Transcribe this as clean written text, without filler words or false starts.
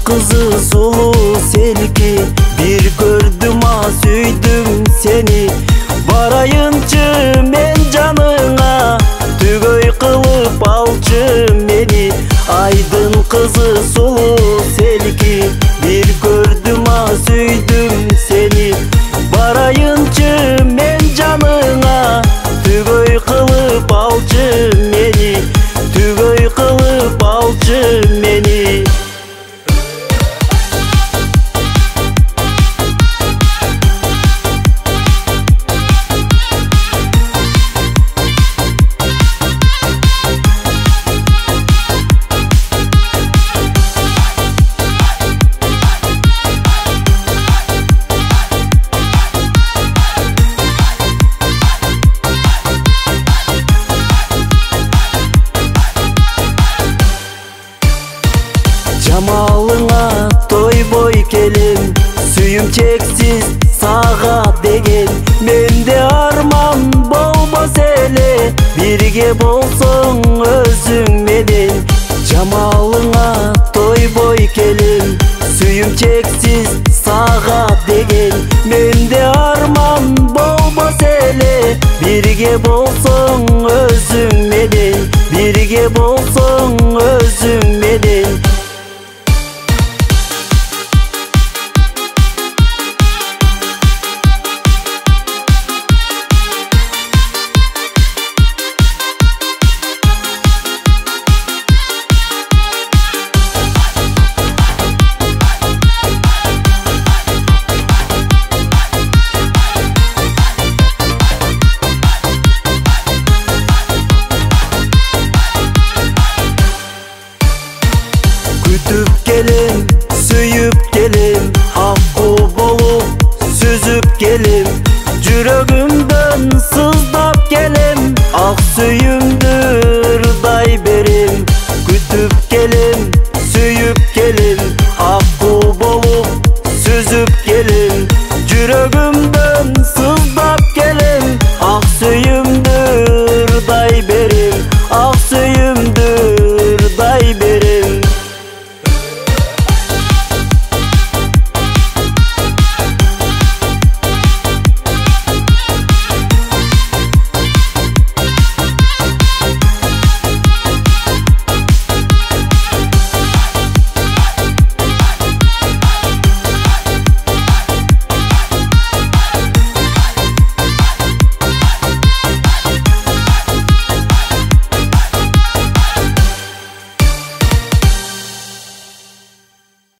kızı sulu selki, bir gördüm süydüm seni. Barayınçı men canına, tügöy kılıp alçı meni. Aydın kızı sulu selki, bir gördüm süydüm seni. Barayınçı men canına, tügöy kılıp alçı meni. Tügöy kılıp alçı meni. Jamalыңа той бой келем, сүйüm чексиz сага деген. Менде арман болбос эле, бирге болсоң өзүң менен. Jamalыңа той бой келем, сүйüm чексиz сага деген. Менде арман болбос эле, бирге болсоң өзүң менен. Бирге болсоң өзүң менен. Күтүп келем, сүйүп келем, акку болуп сүзүп келем. Жүрөгүмдөн сыздап келем, ак сүйүмдү ырдай берем. Күтүп